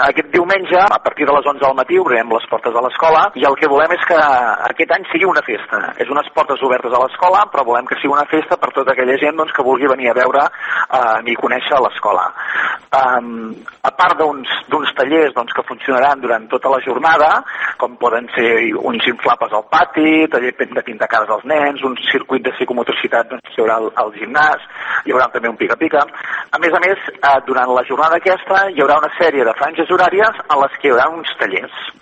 aquest diumenge, a partir de les 11 del matí, obrirem les portes de l'escola i el que volem és que aquest any sigui una festa. És unes portes obertes a l'escola, però volem que sigui una festa per tota aquella gent doncs, que vulgui venir a veure i conèixer l'escola. A part d'uns tallers doncs, que funcionaran durant tota la jornada, com poden ser uns inflables al pati, taller de pintar cares als nens, un circuit de psicomotricitat, doncs, hi haurà al gimnàs, hi haurà també un pica-pica. A més, durant la jornada aquesta hi haurà una sèrie de franges horàries en les que hi haurà uns tallers.